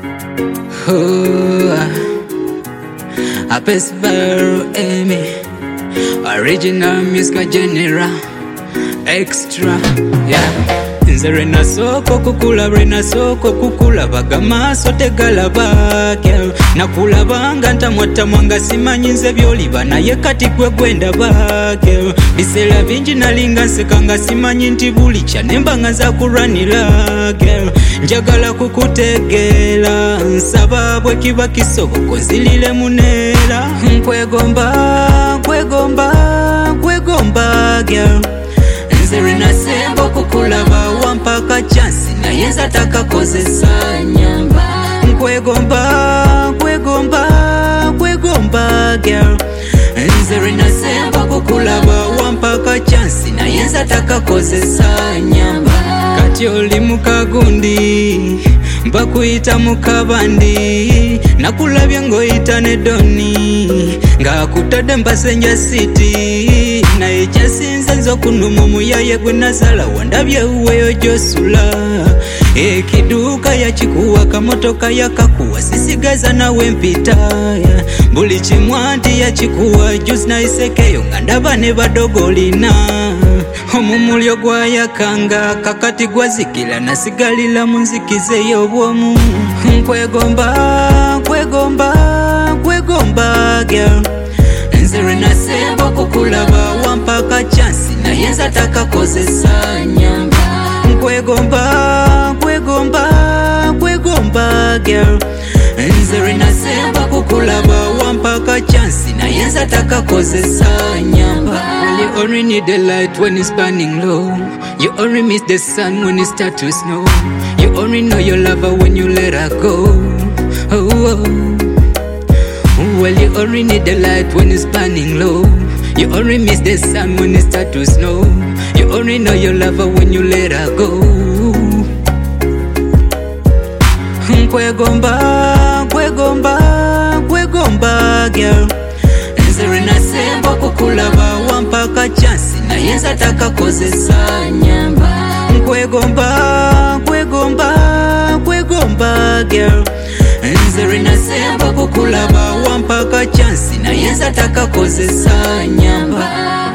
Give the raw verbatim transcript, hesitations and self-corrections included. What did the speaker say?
Oh, a Pesvero Amy, original music general, extra, yeah. Nze rena soko kukula rena soko kukula bagama sote galaba girl nakulabanga ntamwata mwanga simanyi nze byoliba naye kati gwe gwenda ba girl biseera bingi nalinga nsekanga simanyi nti buli kya nemba nga nza kulwanira girl njagala kukutegeera nsaba bwe kiba kisoboka nzilire muneera nkwegomba nkwegomba nkwegomba girl nze rena sembo kukulaba wampaka chansi naye nze atakakozesa nyamba nkwegomba nkwegomba nkwegomba girl nze rena sembo kukulaba wampaka chansi naye nze atakakozesa nyamba kati oli mukagundi mbakuyita mukabandi nakulabye ng'oyita ne doni ng'akutadde mbasenja siti naye kyasinze nze okunuma omuyaye gwe nasala wandabye uweyo gyosula ekiduuka yakikuwa kamotoka yakakuwa sisigaza nawe mpita buli kimwanti yakikuwa juzi nayisekeyo nga ndaba ne badogolina omumulyo gwayakanga kakati gwazikila nasigalila munzikize y'obwomu nkwegomba nkwegomba nkwegomba girl nze rena sembo kukulaba wampaka chansi naye nze atakakozesa nyamba nkwegomba nkwegomba nkwegomba girl nze rena sembo kukulaba wampaka chansi naye nze atakakozesa nyamba. You only need the light when it's burning low. You only miss the sun when it starts to snow. You only know your lover when you let her go. Oh, oh. Well, you only need the light when it's burning low. You only miss the sun when it starts to snow. You only know your lover when you let her go. Nkwegomba, nkwegomba, nkwegomba, girl. Nze rena sembo kukulaba wampaka chansi naye nze atakakozesa nyamba nkwegomba nkwegomba nkwegomba girl nze rena sembo kukulaba wampaka chansi naye nze atakakozesa nyamba.